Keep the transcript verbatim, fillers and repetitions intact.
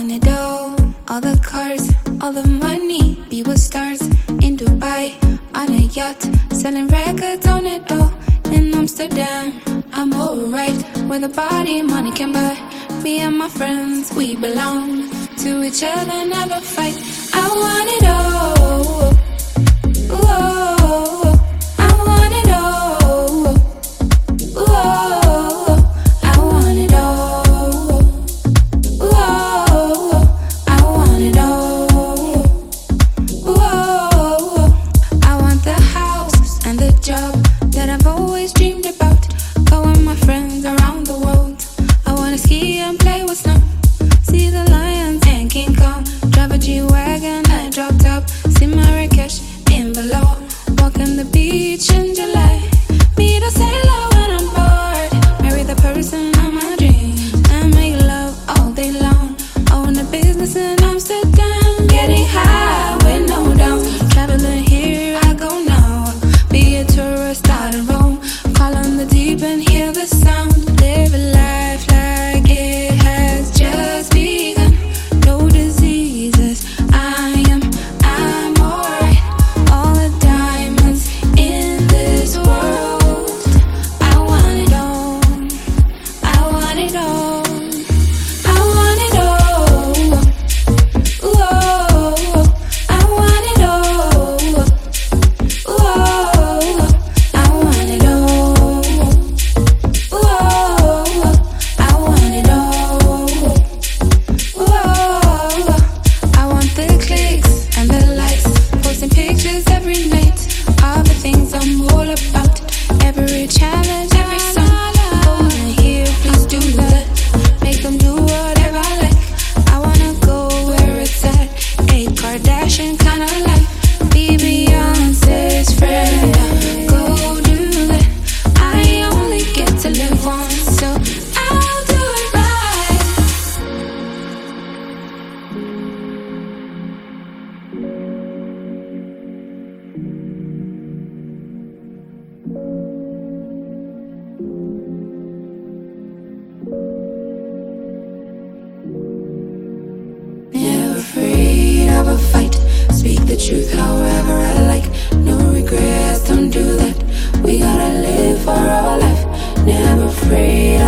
want it all. All the cars, all the money. Be with stars in Dubai on a yacht, selling records on it all. In Amsterdam, I'm alright. Where the body money can buy. Me and my friends, we belong to each other, never fight. I want it all. Whoa, I want it all. Whoa, I want it all. Whoa, I want it all. Whoa, I want the house and the job that I've always dreamed about. Go with my friends around the world. I wanna ski and play with snow. See the lions and King Kong. Drive a G-Wagon and drop top. See Marrakesh in below. Walk on the beach in July. Meet a sailor when I'm bored. Marry the person of my dreams. And make love all day long. Own a business in Amsterdam. Getting high with no down. Traveling here, I go now. Be a tourist out in Rome. Call on the deep and hear the sound. Live a life like it has just begun. No diseases, I am, I'm alright. All the diamonds in this world. I want it all. I want it all. I want it all. Whoa, I want it all. Whoa, I want it all. Whoa, I want it all. Whoa, I want the clicks and the likes. Posting pictures every night. All the things I'm all about. Every challenge, every song. Over here, please do that. Make them do whatever I like. I wanna go where it's at. A Kardashian kinda life. Be Beyonce's friend. Go do that. I only get to live once, so I'll do it right. Never afraid of a fight. Speak the truth however I like. No regrets, don't do that. We gotta live for our life. Never afraid